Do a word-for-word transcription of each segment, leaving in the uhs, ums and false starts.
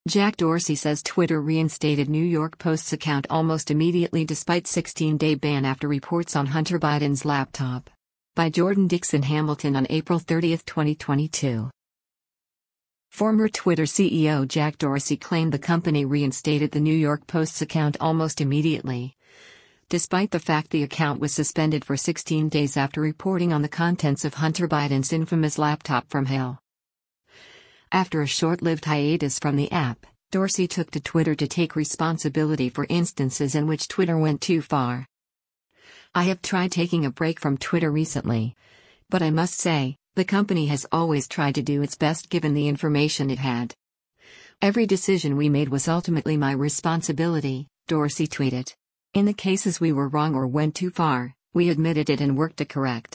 Jack Dorsey says Twitter reinstated New York Post's account almost immediately despite sixteen-day ban after reports on Hunter Biden's laptop. By Jordan Dixon Hamilton on April thirtieth, twenty twenty-two. Former Twitter C E O Jack Dorsey claimed the company reinstated the New York Post's account almost immediately, despite the fact the account was suspended for sixteen days after reporting on the contents of Hunter Biden's infamous laptop from hell. After a short-lived hiatus from the app, Dorsey took to Twitter to take responsibility for instances in which Twitter went too far. "I have tried taking a break from Twitter recently, but I must say, the company has always tried to do its best given the information it had. Every decision we made was ultimately my responsibility," Dorsey tweeted. "In the cases we were wrong or went too far, we admitted it and worked to correct."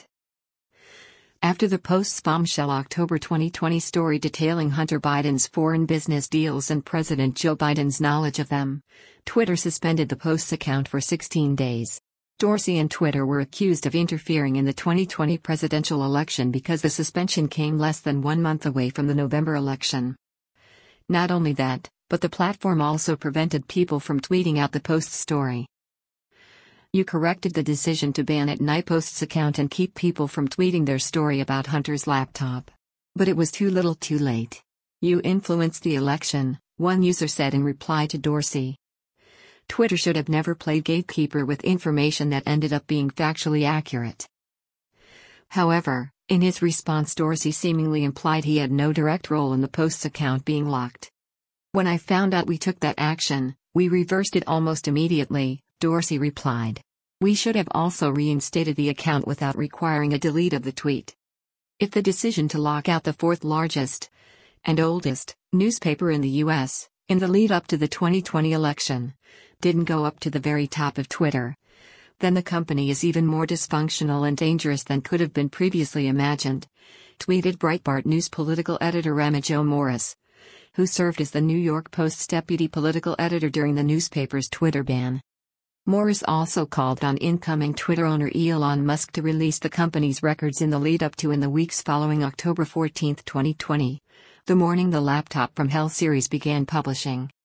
After the Post's bombshell October twenty twenty story detailing Hunter Biden's foreign business deals and President Joe Biden's knowledge of them, Twitter suspended the Post's account for sixteen days. Dorsey and Twitter were accused of interfering in the twenty twenty presidential election because the suspension came less than one month away from the November election. Not only that, but the platform also prevented people from tweeting out the Post's story. "You corrected the decision to ban at night Post's account and keep people from tweeting their story about Hunter's laptop. But it was too little too late. You influenced the election," one user said in reply to Dorsey. Twitter should have never played gatekeeper with information that ended up being factually accurate. However, in his response Dorsey seemingly implied he had no direct role in the Post's account being locked. "When I found out we took that action, we reversed it almost immediately," Dorsey replied. "We should have also reinstated the account without requiring a delete of the tweet. If the decision to lock out the fourth largest and oldest newspaper in the U S, in the lead up to the twenty twenty election, didn't go up to the very top of Twitter, then the company is even more dysfunctional and dangerous than could have been previously imagined," tweeted Breitbart News political editor Emma Jo Morris, who served as the New York Post's deputy political editor during the newspaper's Twitter ban. Morris also called on incoming Twitter owner Elon Musk to release the company's records in the lead-up to and the weeks following October fourteenth, twenty twenty, the morning the Laptop from Hell series began publishing.